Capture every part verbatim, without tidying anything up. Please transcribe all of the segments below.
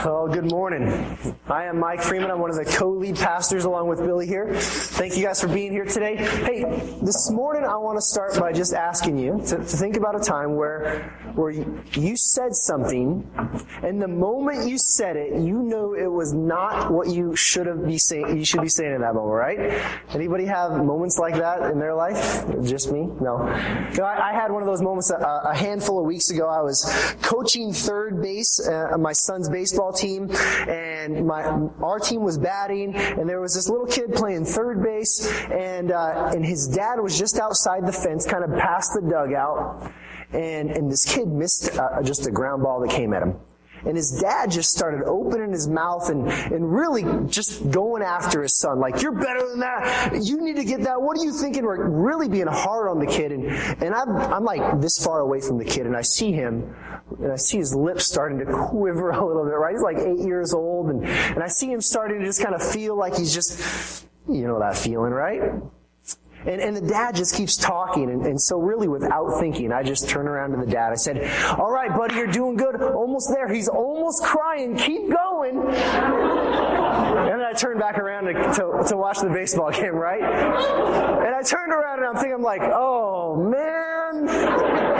Oh, good morning. I am Mike Freeman. I'm one of the co-lead pastors along with Billy here. Thank you guys for being here today. Hey, this morning I want to start by just asking you to, to think about a time where where you, you said something, and the moment you said it, you know it was not what you should have be saying. You should be saying in that moment, right? Anybody have moments like that in their life? Just me? No. You know, I, I had one of those moments a, a handful of weeks ago. I was coaching third base, uh, my son's baseball team, and my our team was batting, and there was this little kid playing third base, and uh, and his dad was just outside the fence, kind of past the dugout, and and this kid missed uh, just a ground ball that came at him. And his dad just started opening his mouth and, and really just going after his son. Like, you're better than that. You need to get that. What are you thinking? We're really being hard on the kid. And, and I'm, I'm like this far away from the kid, and I see him, and I see his lips starting to quiver a little bit, right? He's like eight years old, and, and I see him starting to just kind of feel like he's just, you know that feeling, right? And, and the dad just keeps talking, and, and so really without thinking, I just turn around to the dad. I said, all right, buddy, you're doing good. Almost there. He's almost crying. Keep going. And then I turned back around to, to, to watch the baseball game, right? And I turned around and I'm thinking, I'm like, oh, man.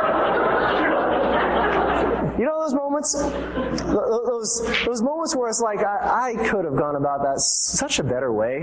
You know those moments? Those those moments where it's like, I, I could have gone about that such a better way,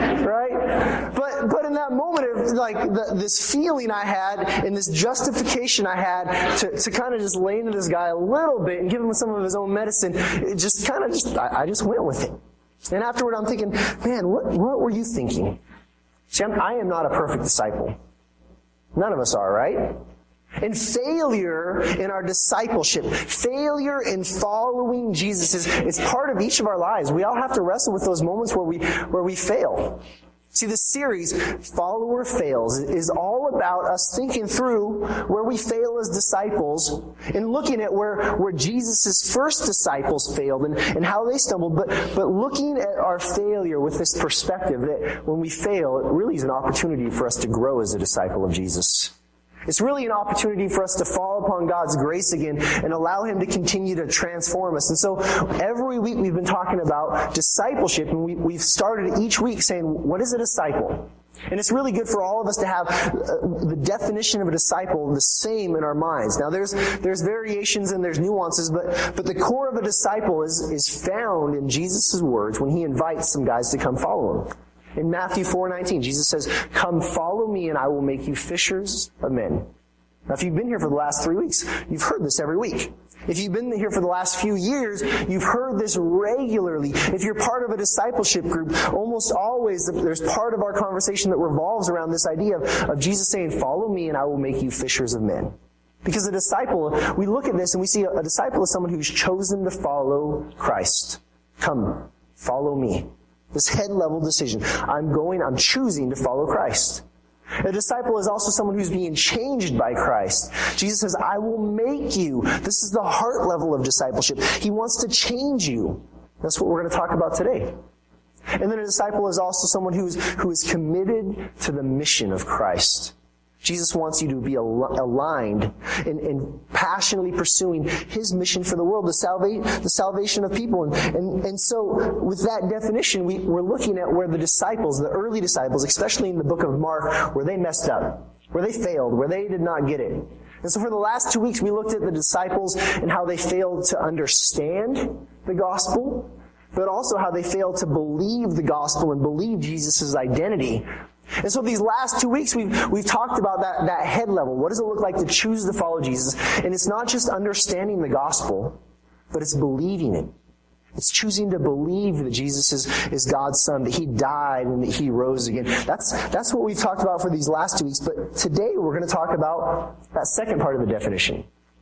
right? But but in that moment, it was like the, this feeling I had and this justification I had to, to kind of just lay into this guy a little bit and give him some of his own medicine, it just kind of just, I, I just went with it. And afterward, I'm thinking, man, what, what were you thinking? See, I'm, I am not a perfect disciple. None of us are, right? And failure in our discipleship, failure in following Jesus is, is part of each of our lives. We all have to wrestle with those moments where we where we fail. See, this series, Follower Fails, is all about us thinking through where we fail as disciples and looking at where, where Jesus' first disciples failed and, and how they stumbled, but, but looking at our failure with this perspective that when we fail, it really is an opportunity for us to grow as a disciple of Jesus. It's really an opportunity for us to fall upon God's grace again and allow Him to continue to transform us. And so every week we've been talking about discipleship, and we, we've started each week saying, what is a disciple? And it's really good for all of us to have uh, the definition of a disciple the same in our minds. Now there's there's variations and there's nuances, but but the core of a disciple is, is found in Jesus' words when He invites some guys to come follow Him. In Matthew four nineteen, Jesus says, come follow me and I will make you fishers of men. Now, if you've been here for the last three weeks, you've heard this every week. If you've been here for the last few years, you've heard this regularly. If you're part of a discipleship group, almost always there's part of our conversation that revolves around this idea of, of Jesus saying, follow me and I will make you fishers of men. Because a disciple, we look at this and we see a, a disciple is someone who's chosen to follow Christ. Come, follow me. This head-level decision. I'm going, I'm choosing to follow Christ. A disciple is also someone who's being changed by Christ. Jesus says, I will make you. This is the heart level of discipleship. He wants to change you. That's what we're going to talk about today. And then a disciple is also someone who's, who is committed to the mission of Christ. Jesus wants you to be al- aligned and, and passionately pursuing His mission for the world, the, salva- the salvation of people. And, and, and so with that definition, we, we're looking at where the disciples, the early disciples, especially in the book of Mark, where they messed up, where they failed, where they did not get it. And so for the last two weeks, we looked at the disciples and how they failed to understand the gospel, but also how they failed to believe the gospel and believe Jesus' identity. And so these last two weeks, we've we've talked about that, that head level. What does it look like to choose to follow Jesus? And it's not just understanding the gospel, but it's believing it. It's choosing to believe that Jesus is, is God's Son, that He died and that He rose again. That's that's what we've talked about for these last two weeks. But today we're going to talk about that second part of the definition.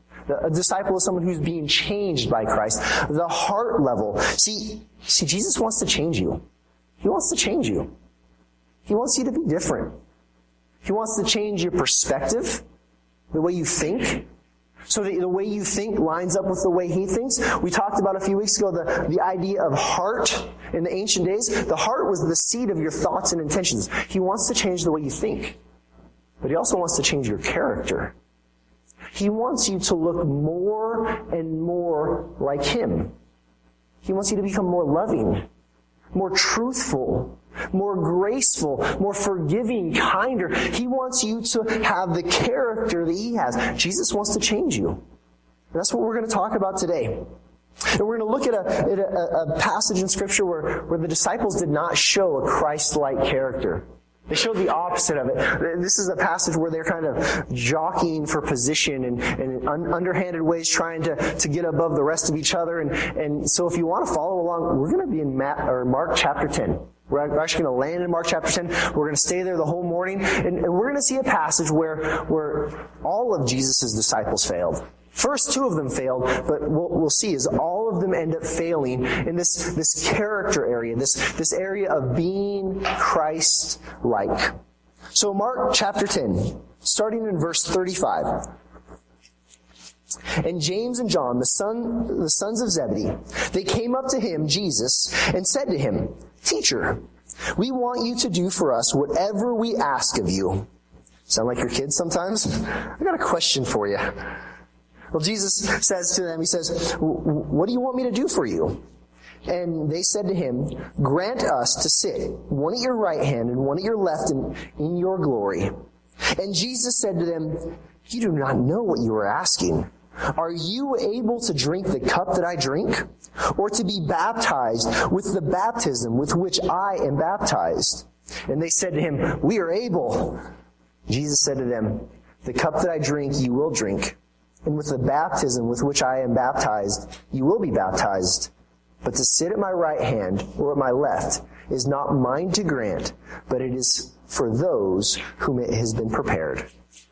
A disciple is someone who's being changed by Christ. The heart level. See, see, Jesus wants to change you. He wants to change you. He wants you to be different. He wants to change your perspective, the way you think, so that the way you think lines up with the way He thinks. We talked about a few weeks ago the, the idea of heart in the ancient days. The heart was the seat of your thoughts and intentions. He wants to change the way you think, but He also wants to change your character. He wants you to look more and more like Him. He wants you to become more loving, more truthful, more graceful, more forgiving, kinder. He wants you to have the character that He has. Jesus wants to change you. And that's what we're going to talk about today. And we're going to look at a, at a, a passage in Scripture where, where the disciples did not show a Christ-like character. They showed the opposite of it. This is a passage where they're kind of jockeying for position and, and in un- underhanded ways trying to, to get above the rest of each other. And, and so if you want to follow along, we're going to be in Matt, or Mark chapter ten. We're actually going to land in Mark chapter ten. We're going to stay there the whole morning. And, and we're going to see a passage where, where all of Jesus' disciples failed. First two of them failed, but what we'll see is all of them end up failing in this, this character area, this, this area of being Christ-like. So Mark chapter ten, starting in verse thirty-five. And James and John, the son, the sons of Zebedee, they came up to him, Jesus, and said to him, Teacher, we want you to do for us whatever we ask of you. Sound like your kids sometimes? I got a question for you. Well, Jesus says to them, He says, what do you want me to do for you? And they said to Him, grant us to sit, one at your right hand and one at your left in, in your glory. And Jesus said to them, you do not know what you are asking. Are you able to drink the cup that I drink? Or to be baptized with the baptism with which I am baptized? And they said to Him, we are able. Jesus said to them, the cup that I drink you will drink, and with the baptism with which I am baptized you will be baptized. But to sit at my right hand or at my left is not mine to grant, but it is for those whom it has been prepared.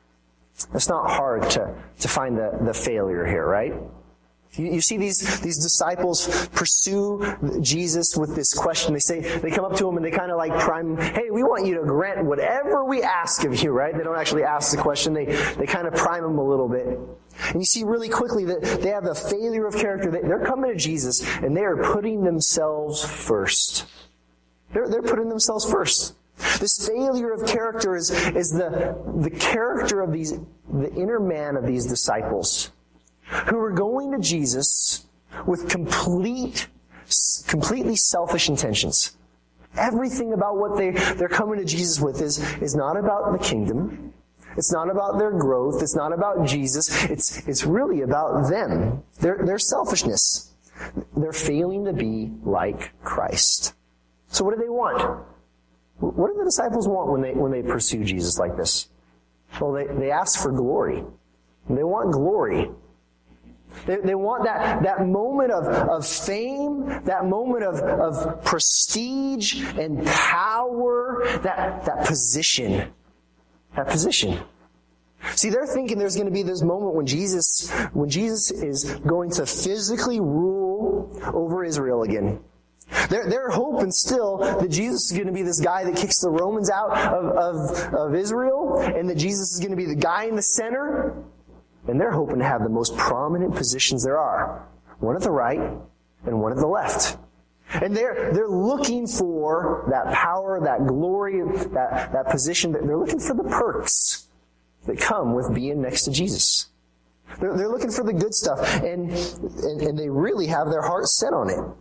It's not hard to, to find the, the failure here, right? You, you see these, these disciples pursue Jesus with this question. They say, they come up to Him and they kind of like prime Him, hey, we want you to grant whatever we ask of you, right? They don't actually ask the question. They, they kind of prime Him a little bit. And you see really quickly that they have a failure of character. They're coming to Jesus and they are putting themselves first. They're, they're putting themselves first. This failure of character is, is the, the character of these, the inner man of these disciples who are going to Jesus with complete, completely selfish intentions. Everything about what they, they're coming to Jesus with is, is not about the kingdom. It's not about their growth. It's not about Jesus. It's, it's really about them. Their, their selfishness. They're failing to be like Christ. So what do they want? What do the disciples want when they, when they pursue Jesus like this? Well, they, they ask for glory. They want glory. They, they want that, that moment of, of fame, that moment of, of prestige and power, that, that position. That position. See, they're thinking there's going to be this moment when Jesus, when Jesus is going to physically rule over Israel again. They're, they're hoping still that Jesus is going to be this guy that kicks the Romans out of, of, of Israel, and that Jesus is going to be the guy in the center. And they're hoping to have the most prominent positions there are. One at the right and one at the left. And they're, they're looking for that power, that glory, that, that position. They're looking for the perks that come with being next to Jesus. They're, they're looking for the good stuff. And, and, and they really have their heart set on it.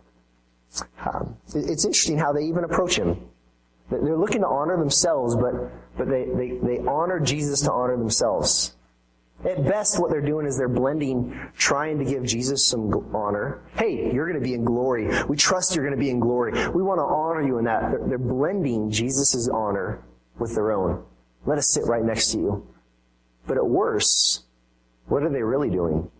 Um, it's interesting how they even approach Him. They're looking to honor themselves, but, but they, they, they honor Jesus to honor themselves. At best, what they're doing is they're blending, trying to give Jesus some honor. Hey, you're going to be in glory. We trust you're going to be in glory. We want to honor you in that. They're, they're blending Jesus' honor with their own. Let us sit right next to you. But at worst, what are they really doing?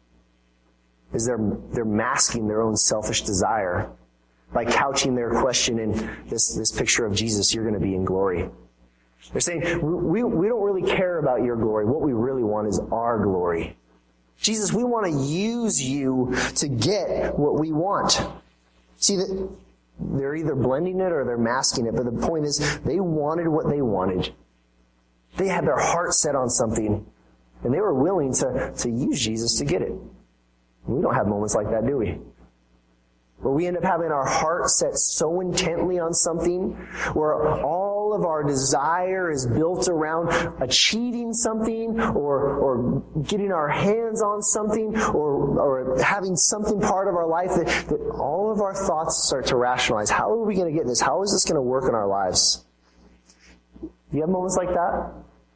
Is they're, they're masking their own selfish desire by couching their question in this, this picture of Jesus, you're going to be in glory. They're saying, we, we don't really care about your glory. What we really want is our glory. Jesus, we want to use you to get what we want. See, that they're either blending it or they're masking it, but the point is, they wanted what they wanted. They had their heart set on something, and they were willing to, to use Jesus to get it. We don't have moments like that, do we? Where we end up having our heart set so intently on something, where all all of our desire is built around achieving something or or getting our hands on something or, or having something part of our life that, that all of our thoughts start to rationalize. How are we going to get this? How is this going to work in our lives? Do you have moments like that?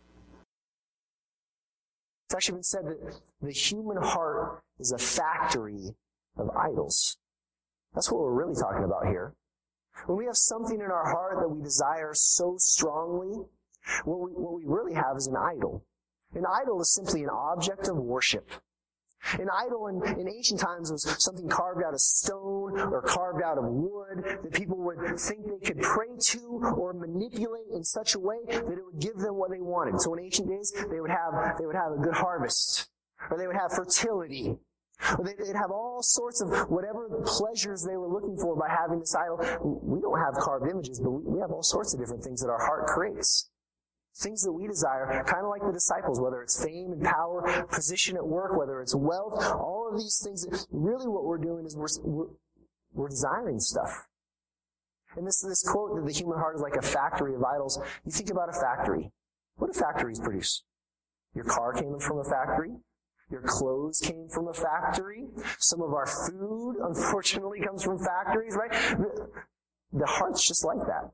It's actually been said that the human heart is a factory of idols. That's what we're really talking about here. When we have something in our heart that we desire so strongly, what we, what we really have is an idol. An idol is simply an object of worship. An idol in, in ancient times was something carved out of stone or carved out of wood that people would think they could pray to or manipulate in such a way that it would give them what they wanted. So in ancient days, they would have they would have a good harvest, or they would have fertility, or they'd have all sorts of whatever pleasures they were looking for by having this idol. We don't have carved images, but we have all sorts of different things that our heart creates. Things that we desire, kind of like the disciples, whether it's fame and power, position at work, whether it's wealth, all of these things. Really what we're doing is we're, we're, we're desiring stuff. And this, this quote that the human heart is like a factory of idols, you think about a factory. What do factories produce? Your car came from a factory. Your clothes came from a factory. Some of our food, unfortunately, comes from factories, right? The, the heart's just like that.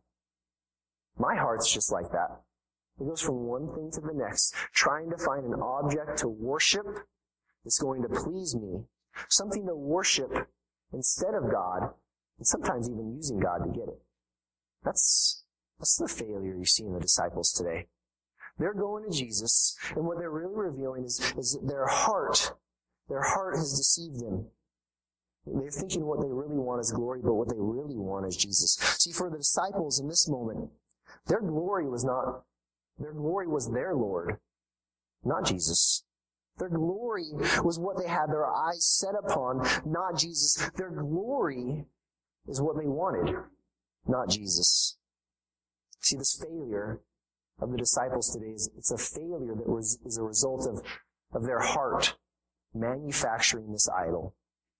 My heart's just like that. It goes from one thing to the next, trying to find an object to worship that's going to please me, something to worship instead of God, and sometimes even using God to get it. That's, that's the failure you see in the disciples today. They're going to Jesus, and what they're really revealing is, is that their heart, their heart has deceived them. They're thinking what they really want is glory, but what they really want is Jesus. See, for the disciples in this moment, their glory was not Their glory was their Lord, not Jesus. Their glory was what they had their eyes set upon, not Jesus. Their glory is what they wanted, not Jesus. See, this failure of the disciples today is it's a failure that was is a result of, of their heart manufacturing this idol.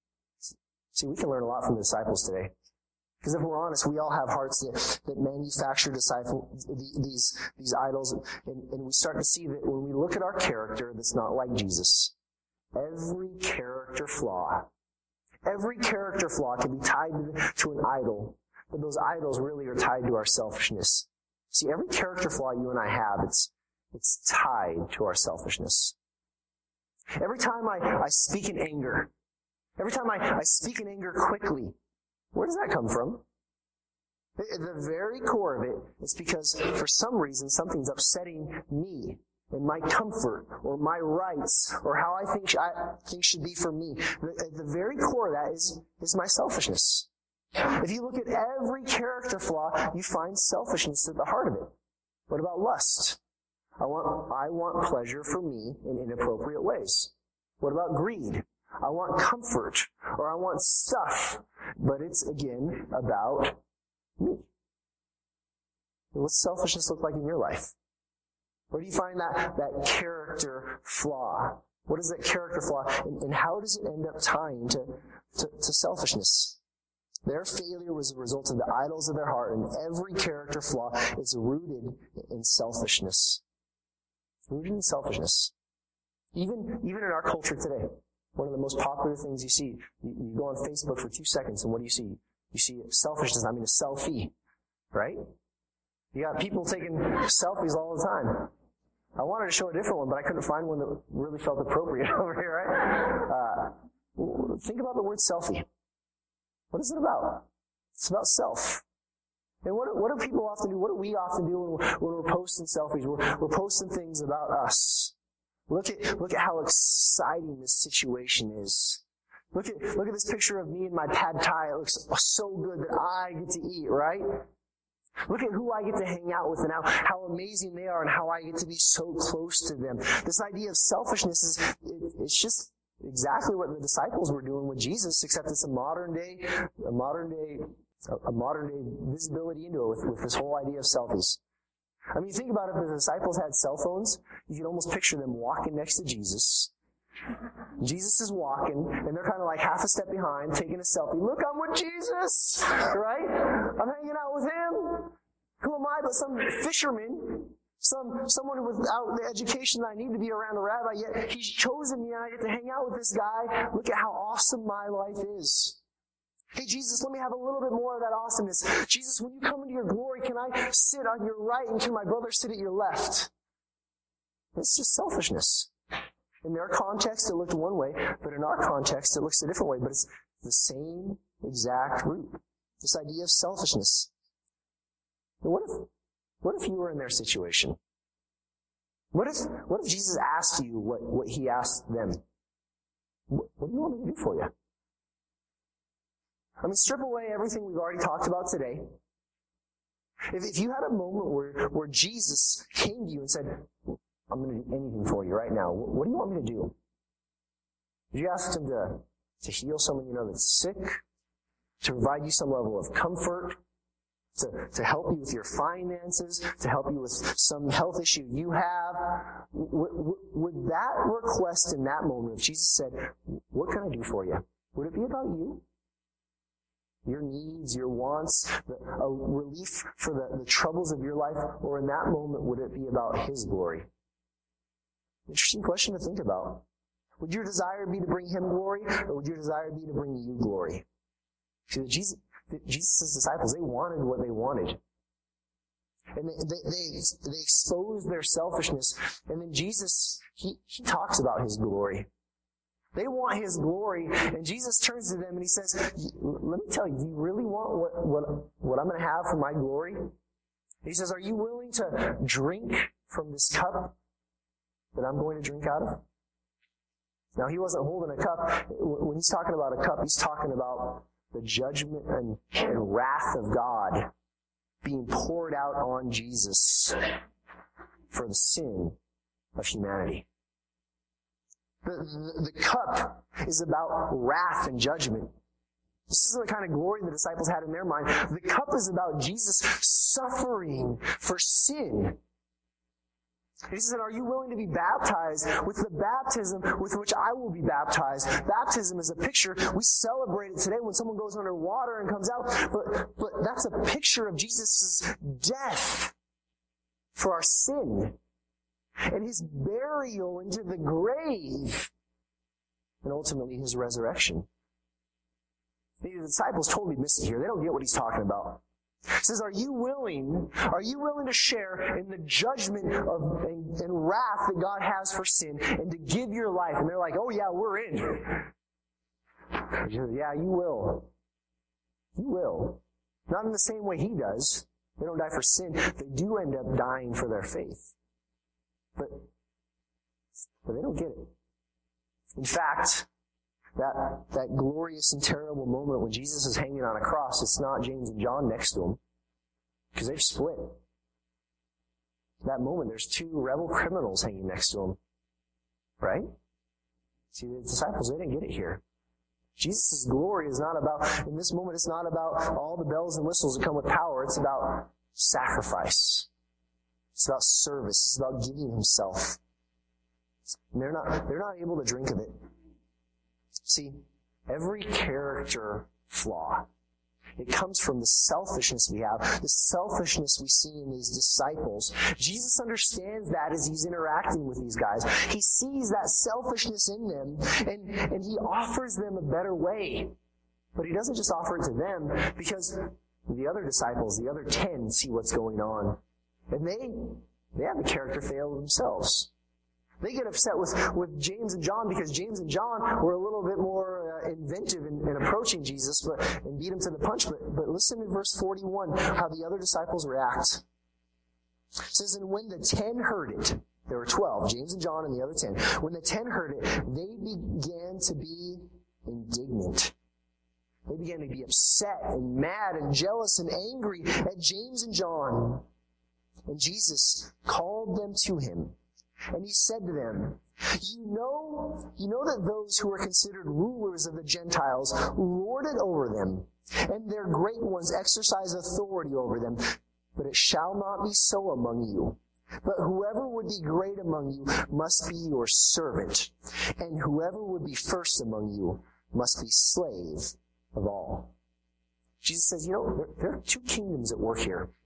See, we can learn a lot from the disciples today. Because if we're honest, we all have hearts that, that manufacture disciple, these, these idols, and, and we start to see that when we look at our character that's not like Jesus, every character flaw, every character flaw can be tied to an idol, but those idols really are tied to our selfishness. See, every character flaw you and I have, it's, it's tied to our selfishness. Every time I, I speak in anger, every time I, I speak in anger quickly, where does that come from? At the very core of it, it's because for some reason something's upsetting me and my comfort or my rights or how I think I think should be for me. At the very core of that is, is my selfishness. If you look at every character flaw, you find selfishness at the heart of it. What about lust? I want, I want pleasure for me in inappropriate ways. What about greed? I want comfort, or I want stuff, but it's, again, about me. What's selfishness look like in your life? Where do you find that, that character flaw? What is that character flaw, and, and how does it end up tying to, to, to selfishness? Their failure was a result of the idols of their heart, and every character flaw is rooted in selfishness. Rooted in selfishness. Even, even in our culture today. One of the most popular things you see, you, you go on Facebook for two seconds, and what do you see? You see selfishness, I mean a selfie, right? You got people taking selfies all the time. I wanted to show a different one, but I couldn't find one that really felt appropriate over here, right? Uh, think about the word selfie. What is it about? It's about self. And what, what do people often do? What do we often do when we're, when we're posting selfies? We're, we're posting things about us. Look at, look at how exciting this situation is. Look at, look at this picture of me and my pad thai. It looks so good that I get to eat, right? Look at who I get to hang out with and how, how amazing they are and how I get to be so close to them. This idea of selfishness is, it, it's just exactly what the disciples were doing with Jesus, except it's a modern day, a modern day, a modern day visibility into it with, with this whole idea of selfies. I mean, think about it, if the disciples had cell phones, you could almost picture them walking next to Jesus. Jesus is walking, and they're kind of like half a step behind, taking a selfie. Look, I'm with Jesus, right? I'm hanging out with him. Who am I but some fisherman, some someone without the education that I need to be around a rabbi, yet he's chosen me and I get to hang out with this guy. Look at how awesome my life is. Hey, Jesus, let me have a little bit more of that awesomeness. Jesus, when you come into your glory, can I sit on your right and can my brother sit at your left? It's just selfishness. In their context, it looked one way, but in our context, it looks a different way. But it's the same exact root. This idea of selfishness. And what if, what if you were in their situation? What if, what if Jesus asked you what, what he asked them? What, what do you want me to do for you? I mean, strip away everything we've already talked about today. If, if you had a moment where, where Jesus came to you and said, I'm going to do anything for you right now, what do you want me to do? Did you ask him to, to heal someone you know that's sick? To provide you some level of comfort? To, to help you with your finances? To help you with some health issue you have? Would, would, would that request in that moment, if Jesus said, what can I do for you? Would it be about you? Your needs, your wants, the, a relief for the, the troubles of your life? Or in that moment, would it be about his glory? Interesting question to think about. Would your desire be to bring him glory, or would your desire be to bring you glory? See, Jesus, Jesus' disciples, they wanted what they wanted. And they, they, they, they exposed their selfishness. And then Jesus, he, he talks about his glory. They want his glory, and Jesus turns to them and he says, let me tell you, do you really want what, what, what I'm going to have for my glory? He says, are you willing to drink from this cup that I'm going to drink out of? Now, he wasn't holding a cup. When he's talking about a cup, he's talking about the judgment and, and wrath of God being poured out on Jesus for the sin of humanity. The, the, the cup is about wrath and judgment. This is the kind of glory the disciples had in their mind. The cup is about Jesus suffering for sin. He said, are you willing to be baptized with the baptism with which I will be baptized? Baptism is a picture. We celebrate it today when someone goes under water and comes out. But, but that's a picture of Jesus' death for our sin. And his burial into the grave. And ultimately his resurrection. The disciples totally miss it here. They don't get what he's talking about. He says, are you willing, are you willing to share in the judgment of and, and wrath that God has for sin and to give your life? And they're like, oh yeah, we're in. Yeah, you will. You will. Not in the same way he does. They don't die for sin. They do end up dying for their faith. But, but they don't get it. In fact, that, that glorious and terrible moment when Jesus is hanging on a cross, it's not James and John next to him, because they've split. That moment, there's two rebel criminals hanging next to him. Right? See, the disciples, they didn't get it here. Jesus' glory is not about, in this moment, it's not about all the bells and whistles that come with power. It's about sacrifice. It's about service. It's about giving himself. And they're not, they're not able to drink of it. See, every character flaw, it comes from the selfishness we have, the selfishness we see in these disciples. Jesus understands that as he's interacting with these guys. He sees that selfishness in them, and, and he offers them a better way. But he doesn't just offer it to them, because the other disciples, the other ten, see what's going on. And they, they have a character fail themselves. They get upset with, with James and John because James and John were a little bit more uh, inventive in, in approaching Jesus but, and beat him to the punch. But, but listen to verse forty-one, how the other disciples react. It says, and when the ten heard it, there were twelve, James and John and the other ten. When the ten heard it, they began to be indignant. They began to be upset and mad and jealous and angry at James and John. And Jesus called them to him. And he said to them, you know, you know that those who are considered rulers of the Gentiles lord it over them, and their great ones exercise authority over them. But it shall not be so among you. But whoever would be great among you must be your servant, and whoever would be first among you must be slave of all. Jesus says, you know, there, there are two kingdoms at work here.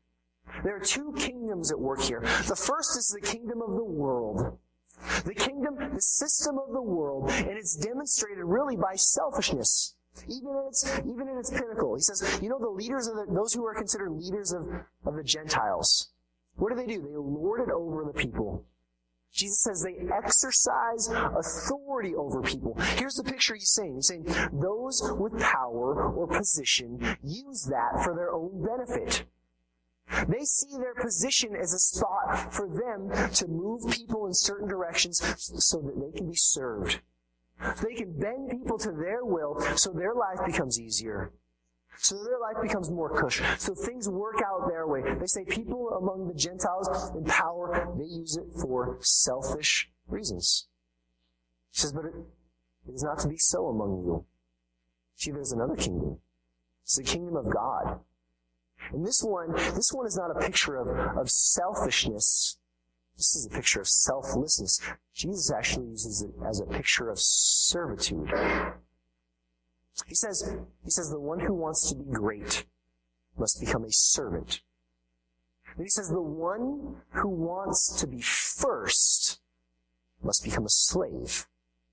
There are two kingdoms at work here. The first is the kingdom of the world. The kingdom, the system of the world, and it's demonstrated really by selfishness. Even in its, even in its pinnacle. He says, you know, the leaders of the, those who are considered leaders of, of the Gentiles, what do they do? They lord it over the people. Jesus says they exercise authority over people. Here's the picture he's saying. He's saying those with power or position use that for their own benefit. They see their position as a spot for them to move people in certain directions so that they can be served. They can bend people to their will so their life becomes easier. So their life becomes more cush. So things work out their way. They say people among the Gentiles in power, they use it for selfish reasons. He says, but it, it is not to be so among you. See, there's another kingdom. It's the kingdom of God. And this one, this one is not a picture of, of selfishness. This is a picture of selflessness. Jesus actually uses it as a picture of servitude. He says, he says, the one who wants to be great must become a servant. Then he says, the one who wants to be first must become a slave.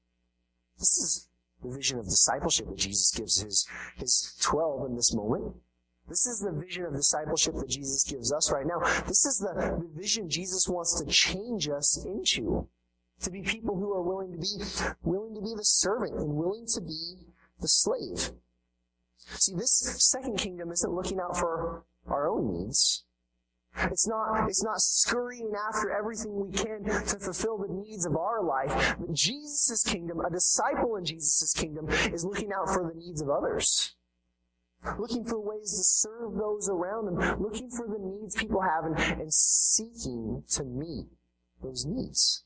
This is the vision of discipleship that Jesus gives his, his twelve in this moment. This is the vision of discipleship that Jesus gives us right now. This is the, the vision Jesus wants to change us into. To be people who are willing to be, willing to be the servant and willing to be the slave. See, this second kingdom isn't looking out for our own needs. It's not, it's not scurrying after everything we can to fulfill the needs of our life. But Jesus' kingdom, a disciple in Jesus' kingdom, is looking out for the needs of others. Looking for ways to serve those around them. Looking for the needs people have and, and seeking to meet those needs.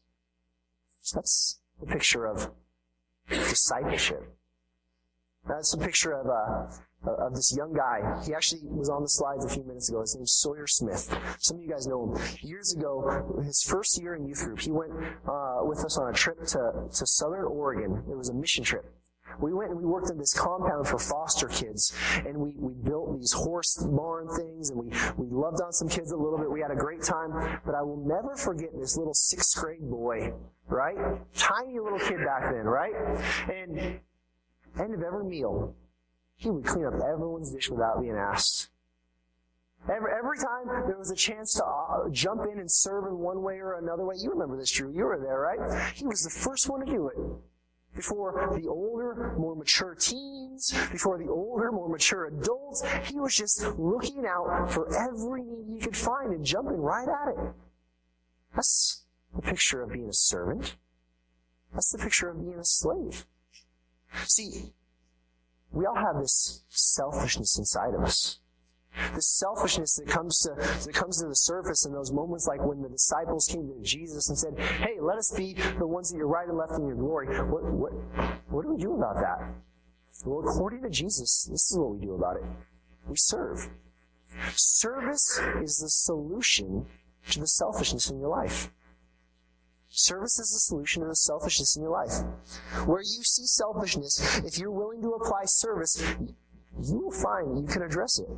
So that's the picture of discipleship. That's a picture of uh, of this young guy. He actually was on the slides a few minutes ago. His name's Sawyer Smith. Some of you guys know him. Years ago, his first year in youth group, he went uh, with us on a trip to, to Southern Oregon. It was a mission trip. We went and we worked in this compound for foster kids, and we, we built these horse barn things, and we, we loved on some kids a little bit. We had a great time, but I will never forget this little sixth grade boy, right? Tiny little kid back then, right? And end of every meal, he would clean up everyone's dish without being asked. Every, every time there was a chance to uh, jump in and serve in one way or another way, you remember this, Drew, you were there, right? He was the first one to do it. Before the older, more mature teens, before the older, more mature adults, he was just looking out for every need he could find and jumping right at it. That's the picture of being a servant. That's the picture of being a slave. See, we all have this selfishness inside of us. This selfishness that comes to that comes to the surface in those moments like when the disciples came to Jesus and said, hey, let us be the ones that you're right and left in your glory. What, what, what do we do about that? Well, according to Jesus, this is what we do about it. We serve. Service is the solution to the selfishness in your life. Service is the solution to the selfishness in your life. Where you see selfishness, if you're willing to apply service, you will find you can address it.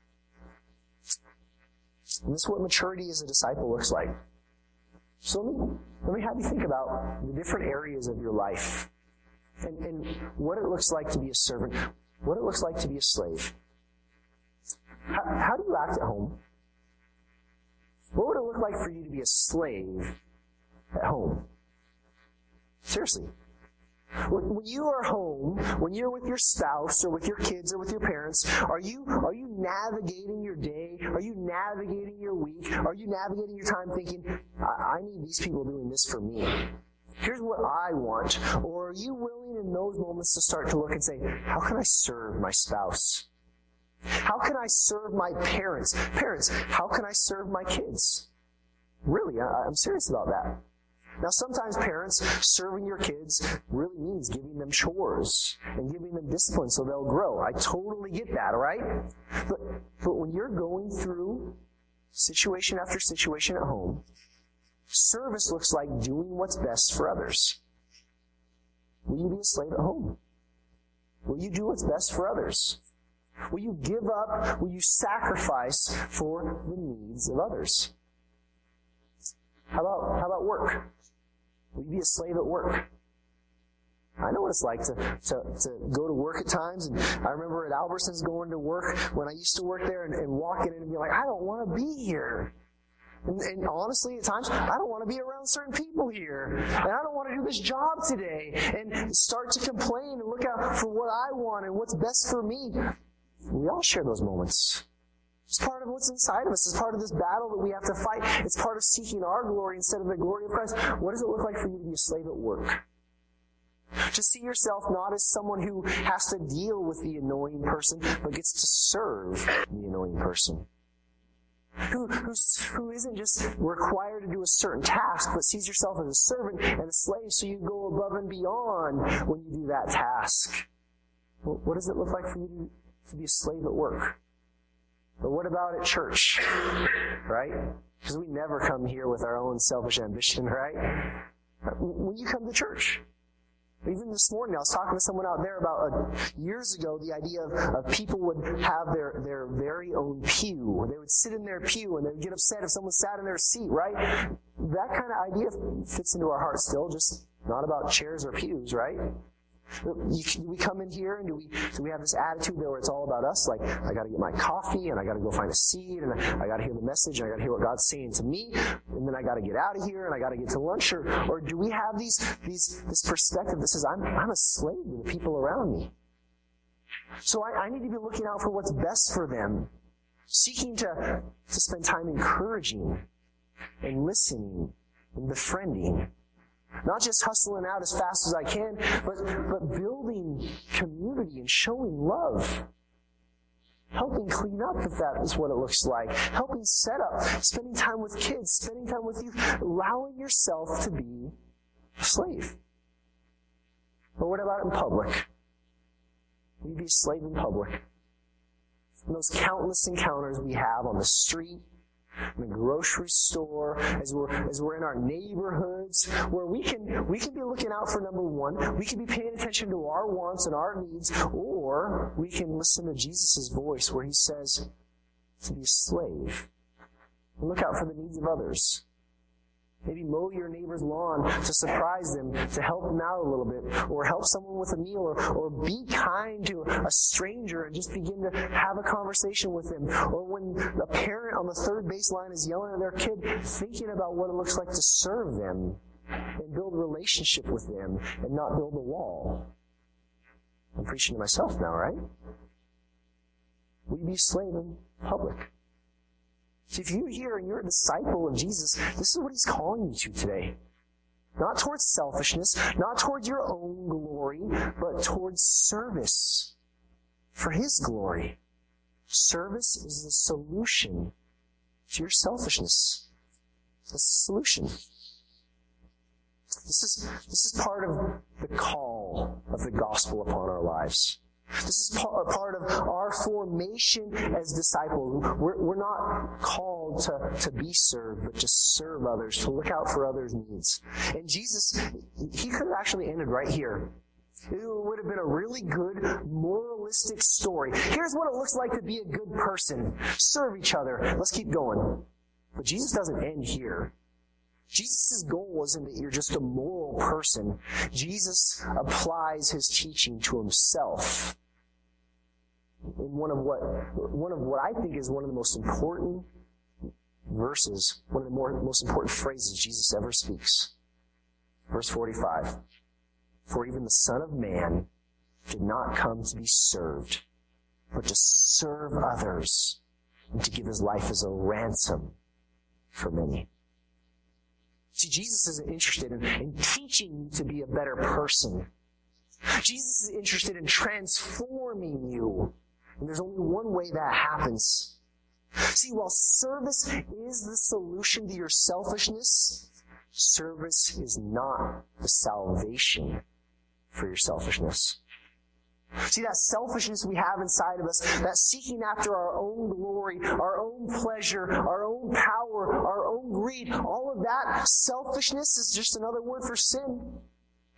And this is what maturity as a disciple looks like. So let me, let me have you think about the different areas of your life and, and what it looks like to be a servant, what it looks like to be a slave. How, how do you act at home? What would it look like for you to be a slave at home? Seriously. When you are home, when you're with your spouse or with your kids or with your parents, are you are you navigating your day? Are you navigating your week? Are you navigating your time thinking, I, I need these people doing this for me? Here's what I want. Or are you willing in those moments to start to look and say, how can I serve my spouse? How can I serve my parents? Parents, how can I serve my kids? Really, I, I'm serious about that. Now, sometimes parents, serving your kids really means giving them chores and giving them discipline so they'll grow. I totally get that, right? But, but when you're going through situation after situation at home, service looks like doing what's best for others. Will you be a slave at home? Will you do what's best for others? Will you give up? Will you sacrifice for the needs of others? How about, how about work? Will you be a slave at work? I know what it's like to, to, to go to work at times, and I remember at Albertsons going to work when I used to work there and, and walking in and being like, I don't want to be here. And, and honestly, at times, I don't want to be around certain people here. And I don't want to do this job today. And start to complain and look out for what I want and what's best for me. We all share those moments. It's part of what's inside of us. It's part of this battle that we have to fight. It's part of seeking our glory instead of the glory of Christ. What does it look like for you to be a slave at work? To see yourself not as someone who has to deal with the annoying person, but gets to serve the annoying person. Who, who's, who isn't just required to do a certain task, but sees yourself as a servant and a slave, so you go above and beyond when you do that task. Well, what does it look like for you to, to be a slave at work? But what about at church? Right? Because we never come here with our own selfish ambition, right? When you come to church, even this morning, I was talking to someone out there about uh, years ago, the idea of, of people would have their, their very own pew. They would sit in their pew and they would get upset if someone sat in their seat, right? That kind of idea fits into our hearts still, just not about chairs or pews, right? You, we come in here and do we do we have this attitude there where it's all about us? Like, I got to get my coffee and I got to go find a seat and I, I got to hear the message and I got to hear what God's saying to me and then I got to get out of here and I got to get to lunch. Or, or do we have these these this perspective that says I'm I'm a slave to the people around me, so I, I need to be looking out for what's best for them, seeking to to spend time encouraging and listening and befriending. Not just hustling out as fast as I can, but, but building community and showing love. Helping clean up if that is what it looks like. Helping set up. Spending time with kids. Spending time with youth. Allowing yourself to be a slave. But what about in public? Will you be a slave in public? In those countless encounters we have on the street, in the grocery store, as we're as we're in our neighborhoods, where we can we can be looking out for number one, we can be paying attention to our wants and our needs, or we can listen to Jesus' voice where he says to be a slave. And look out for the needs of others. Maybe mow your neighbor's lawn to surprise them, to help them out a little bit, or help someone with a meal, or, or be kind to a stranger and just begin to have a conversation with them. Or when a parent on the third baseline is yelling at their kid, thinking about what it looks like to serve them and build a relationship with them and not build a wall. I'm preaching to myself now, right? Will you be a slave in public? So if you're here and you're a disciple of Jesus, this is what he's calling you to today. Not towards selfishness, not towards your own glory, but towards service for his glory. Service is the solution to your selfishness. It's the solution. This is, this is part of the call of the gospel upon our lives. This is part of our formation as disciples. We're, we're not called to, to be served, but to serve others, to look out for others' needs. And Jesus, he could have actually ended right here. It would have been a really good, moralistic story. Here's what it looks like to be a good person. Serve each other. Let's keep going. But Jesus doesn't end here. Jesus' goal isn't that you're just a moral person. Jesus applies his teaching to himself. In one of what one of what I think is one of the most important verses, one of the more, most important phrases Jesus ever speaks. Verse forty-five. For even the Son of Man did not come to be served, but to serve others and to give his life as a ransom for many. See, Jesus isn't interested in, in teaching you to be a better person. Jesus is interested in transforming you. And there's only one way that happens. See, while service is the solution to your selfishness, service is not the salvation for your selfishness. See, that selfishness we have inside of us, that seeking after our own glory, our own pleasure, our own power, our own greed, all of that selfishness is just another word for sin.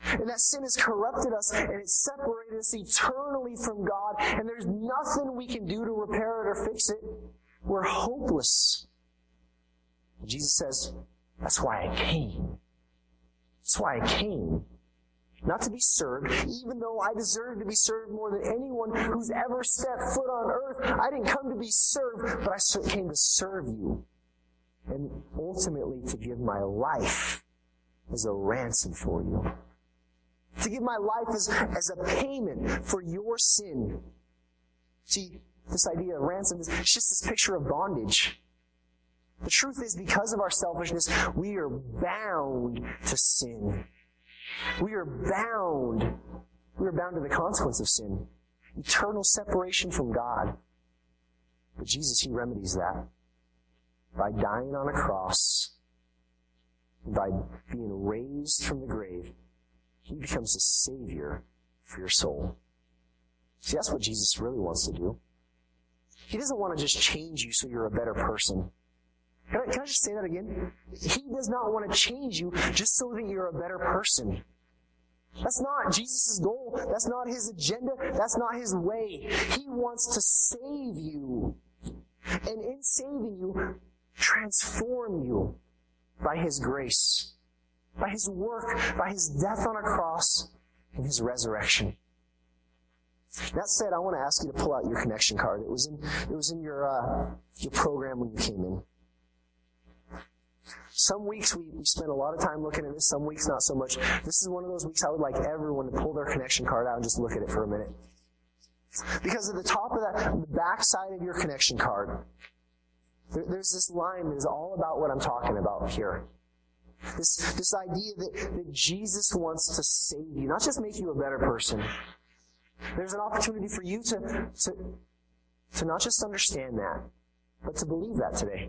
And that sin has corrupted us and it's separated us eternally from God. And there's nothing we can do to repair it or fix it. We're hopeless. Jesus says, that's why I came. That's why I came. Not to be served, even though I deserve to be served more than anyone who's ever stepped foot on earth. I didn't come to be served, but I came to serve you. And ultimately to give my life as a ransom for you. To give my life as, as a payment for your sin. See, this idea of ransom is just this picture of bondage. The truth is, because of our selfishness, we are bound to sin. We are bound. We are bound to the consequence of sin. Eternal separation from God. But Jesus, He remedies that by dying on a cross, by being raised from the grave. He becomes a savior for your soul. See, that's what Jesus really wants to do. He doesn't want to just change you so you're a better person. Can I, can I just say that again? He does not want to change you just so that you're a better person. That's not Jesus' goal. That's not His agenda. That's not His way. He wants to save you. And in saving you, transform you by His grace, by His work, by His death on a cross, and His resurrection. That said, I want to ask you to pull out your connection card. It was in, it was in your, uh, your program when you came in. Some weeks we, we spend a lot of time looking at this, some weeks not so much. This is one of those weeks I would like everyone to pull their connection card out and just look at it for a minute. Because at the top of that, the back side of your connection card, there, there's this line that is all about what I'm talking about here. This, this idea that, that Jesus wants to save you, not just make you a better person. There's an opportunity for you to, to, to not just understand that, but to believe that today.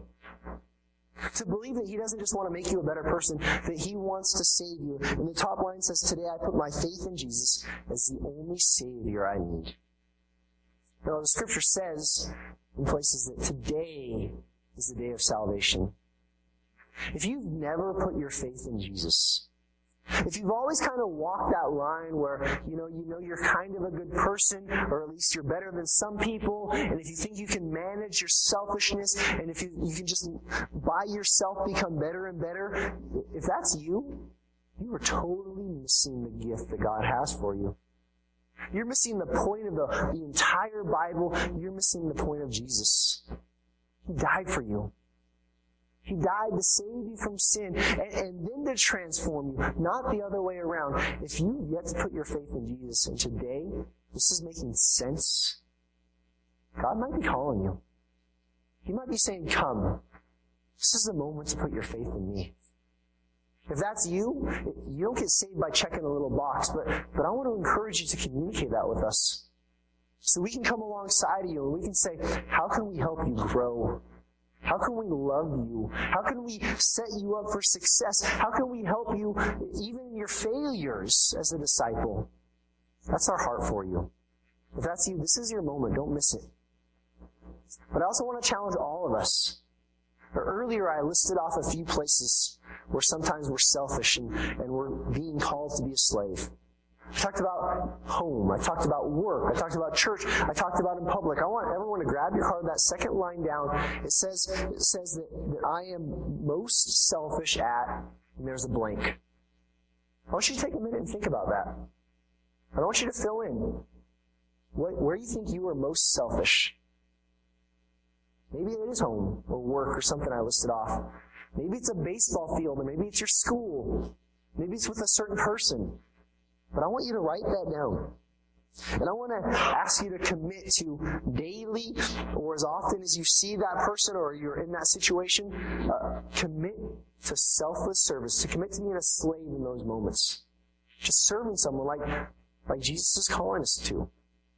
To believe that He doesn't just want to make you a better person, that He wants to save you. And the top line says, today I put my faith in Jesus as the only Savior I need. Now, the Scripture says in places that today is the day of salvation. If you've never put your faith in Jesus, if you've always kind of walked that line where, you know, you know you're kind of a good person, or at least you're better than some people, and if you think you can manage your selfishness, and if you, you can just by yourself become better and better, if that's you, you are totally missing the gift that God has for you. You're missing the point of the, the entire Bible. You're missing the point of Jesus. He died for you. He died to save you from sin and, and then to transform you, not the other way around. If you've yet to put your faith in Jesus and today this is making sense, God might be calling you. He might be saying, come. This is the moment to put your faith in me. If that's you, you don't get saved by checking a little box, but, but I want to encourage you to communicate that with us. So we can come alongside of you and we can say, how can we help you grow? How can we love you? How can we set you up for success? How can we help you even in your failures as a disciple? That's our heart for you. If that's you, this is your moment. Don't miss it. But I also want to challenge all of us. Earlier I listed off a few places where sometimes we're selfish and, and we're being called to be a slave. I talked about home. I talked about work. I talked about church. I talked about in public. I want everyone to grab your card, that second line down. It says, it says that, that I am most selfish at, and there's a blank. I want you to take a minute and think about that. I want you to fill in what, where you think you are most selfish. Maybe it is home or work or something I listed off. Maybe it's a baseball field, or maybe it's your school. Maybe it's with a certain person. But I want you to write that down. And I want to ask you to commit to daily, or as often as you see that person or you're in that situation, uh, commit to selfless service, to commit to being a slave in those moments. Just serving someone like, like Jesus is calling us to.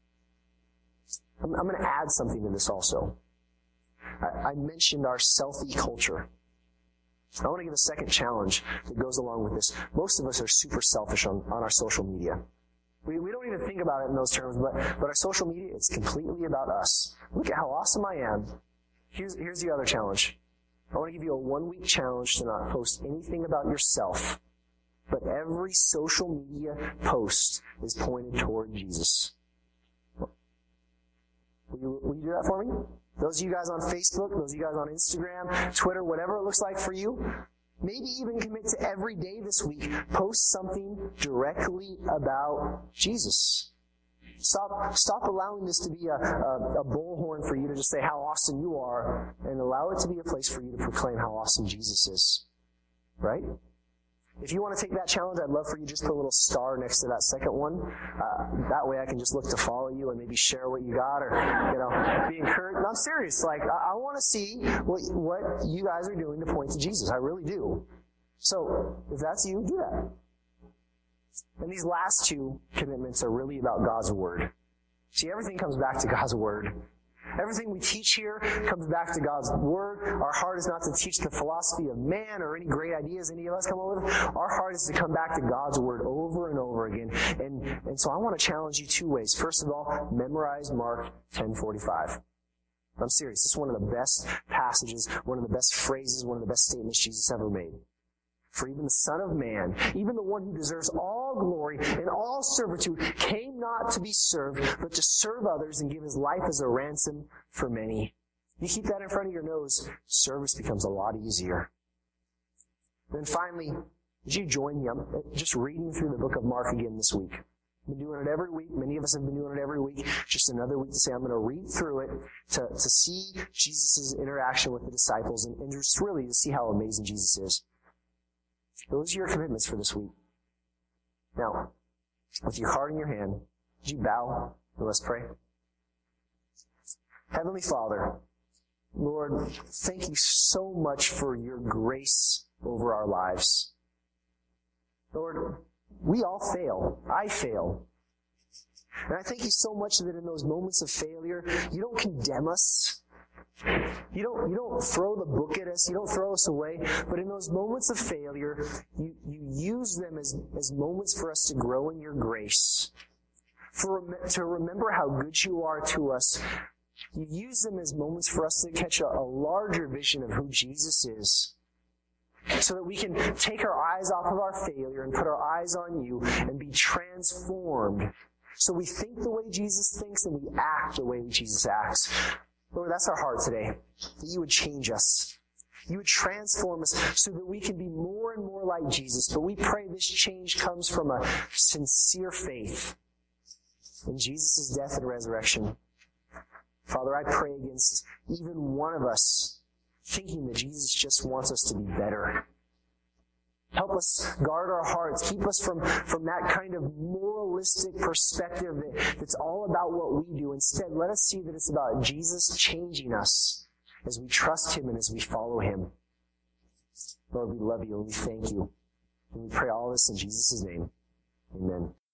I'm, I'm going to add something to this also. I, I mentioned our selfie culture. I want to give a second challenge that goes along with this. Most of us are super selfish on, on our social media. We, we don't even think about it in those terms, but, but our social media, it's completely about us. Look at how awesome I am. Here's, here's the other challenge. I want to give you a one-week challenge to not post anything about yourself but every social media post is pointed toward Jesus. Will you, will you do that for me? Those of you guys on Facebook, those of you guys on Instagram, Twitter, whatever it looks like for you, maybe even commit to every day this week, post something directly about Jesus. Stop, stop allowing this to be a, a, a bullhorn for you to just say how awesome you are, and allow it to be a place for you to proclaim how awesome Jesus is. Right? If you want to take that challenge, I'd love for you just to put a little star next to that second one. Uh, that way I can just look to follow you and maybe share what you got, or, you know, be encouraged. No, I'm serious. Like, I, I want to see what, what you guys are doing to point to Jesus. I really do. So, if that's you, do that. And these last two commitments are really about God's Word. See, everything comes back to God's Word. Everything we teach here comes back to God's Word. Our heart is not to teach the philosophy of man or any great ideas any of us come up with. Our heart is to come back to God's Word over and over again. And, and so I want to challenge you two ways. First of all, memorize Mark ten forty-five. I'm serious. This is one of the best passages, one of the best phrases, one of the best statements Jesus ever made. For even the Son of Man, even the one who deserves all glory and all servitude, came not to be served, but to serve others and give his life as a ransom for many. You keep that in front of your nose, service becomes a lot easier. Then finally, would you join me? I'm just reading through the book of Mark again this week. I've been doing it every week. Many of us have been doing it every week. Just another week to say, I'm going to read through it to, to see Jesus' interaction with the disciples and, and just really to see how amazing Jesus is. Those are your commitments for this week. Now, with your heart in your hand, would you bow and let's pray? Heavenly Father, Lord, thank you so much for your grace over our lives. Lord, we all fail. I fail. And I thank you so much that in those moments of failure, you don't condemn us. You don't, you don't throw the book at us. You don't throw us away. But in those moments of failure, you, you use them as, as moments for us to grow in your grace. For, to remember how good you are to us. You use them as moments for us to catch a, a larger vision of who Jesus is. So that we can take our eyes off of our failure and put our eyes on you and be transformed. So we think the way Jesus thinks and we act the way Jesus acts. Lord, that's our heart today, that you would change us. You would transform us so that we can be more and more like Jesus. But we pray this change comes from a sincere faith in Jesus' death and resurrection. Father, I pray against even one of us thinking that Jesus just wants us to be better. Help us guard our hearts. Keep us from, from that kind of moralistic perspective that, that's all about what we do. Instead, let us see that it's about Jesus changing us as we trust him and as we follow him. Lord, we love you and we thank you. And we pray all this in Jesus' name. Amen.